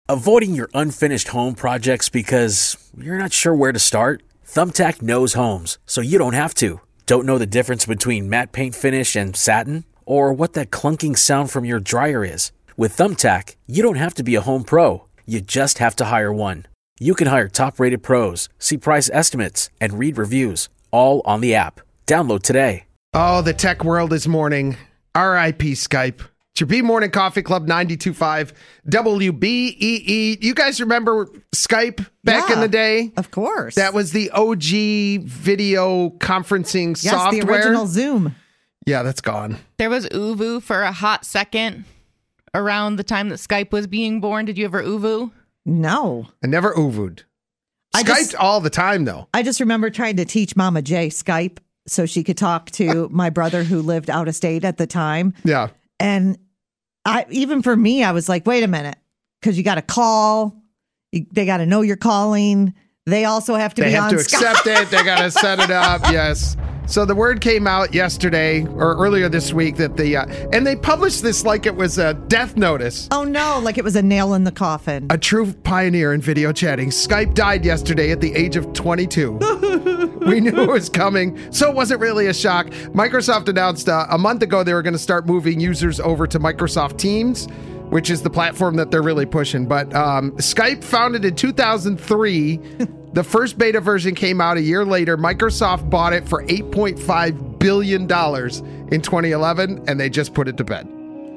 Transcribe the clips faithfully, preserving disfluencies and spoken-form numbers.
Avoiding your unfinished home projects because you're not sure where to start? Thumbtack knows homes, so you don't have to. Don't know the difference between matte paint finish and satin? Or what that clunking sound from your dryer is? With Thumbtack, you don't have to be a home pro. You just have to hire one. You can hire top-rated pros, see price estimates, and read reviews, all on the app. Download today. Oh, the tech world is mourning. R I P Skype. It's your B Morning Coffee Club ninety-two point five W B E E. You guys remember Skype back yeah, in the day? Of course. That was the O G video conferencing yes, software. the original Zoom. Yeah, that's gone. There was Uvu for a hot second around the time that Skype was being born. Did you ever Uvu? No. I never Uvu'd. I Skyped just, all the time, though. I just remember trying to teach Mama J Skype so she could talk to my brother who lived out of state at the time. Yeah. And I even for me, I was like, wait a minute, because you got to call. You, they got to know you're calling. They also have to they be have on to Skype. accept it. They got to set it up. Yes. So the word came out yesterday or earlier this week that the, uh, and they published this like it was a death notice. Oh no, like it was a nail in the coffin. A true pioneer in video chatting. Skype died yesterday at the age of twenty-two. We knew it was coming, so it wasn't really a shock. Microsoft announced uh, a month ago they were going to start moving users over to Microsoft Teams, which is the platform that they're really pushing. But um, Skype, founded in two thousand three, the first beta version came out a year later. Microsoft bought it for eight point five billion dollars in twenty eleven, and they just put it to bed.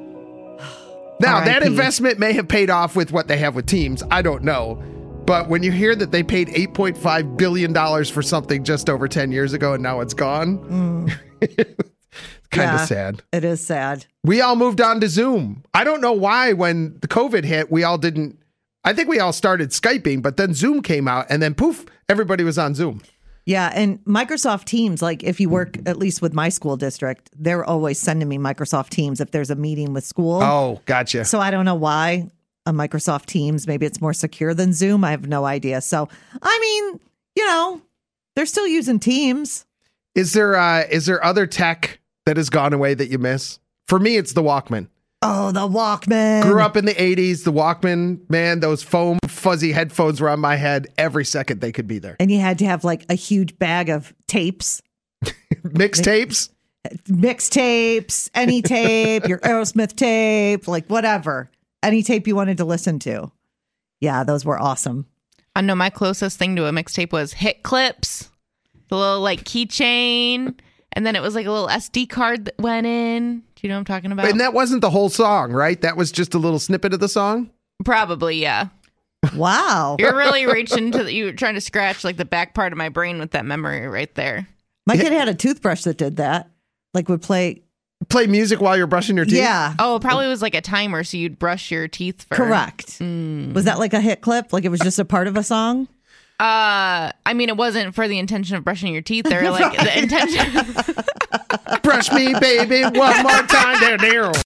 Now, R I P that investment may have paid off with what they have with Teams. I don't know. But when you hear that they paid eight point five billion dollars for something just over ten years ago and now it's gone, mm. it's kind of yeah, sad. It is sad. We all moved on to Zoom. I don't know why when the COVID hit, we all didn't. I think we all started Skyping, but then Zoom came out and then poof, everybody was on Zoom. Yeah. And Microsoft Teams, like if you work at least with my school district, they're always sending me Microsoft Teams if there's a meeting with school. Oh, gotcha. So I don't know why. A Microsoft Teams, maybe it's more secure than Zoom. I have no idea. So, I mean, you know, they're still using Teams. Is there uh, is there other tech that has gone away that you miss? For me, it's the Walkman. Oh, the Walkman. Grew up in the eighties. The Walkman, man, those foam fuzzy headphones were on my head every second they could be there. And you had to have like a huge bag of tapes. Mixtapes? Mixtapes, any tape, your Aerosmith tape, like whatever. Any tape you wanted to listen to. Yeah, those were awesome. I know my closest thing to a mixtape was Hit Clips, the little like keychain, and then it was like a little S D card that went in. Do you know what I'm talking about? And that wasn't the whole song, right? That was just a little snippet of the song? Probably, yeah. Wow. You're really reaching to the, you were trying to scratch like the back part of my brain with that memory right there. My kid had a toothbrush that did that. Like would play Play music while you're brushing your teeth? Yeah. Oh, it probably was like a timer, so you'd brush your teeth for... Correct. Mm. Was that like a hit clip? Like it was just a part of a song? Uh, I mean, it wasn't for the intention of brushing your teeth. They're like the intention... Brush me, baby, one more time. There, there.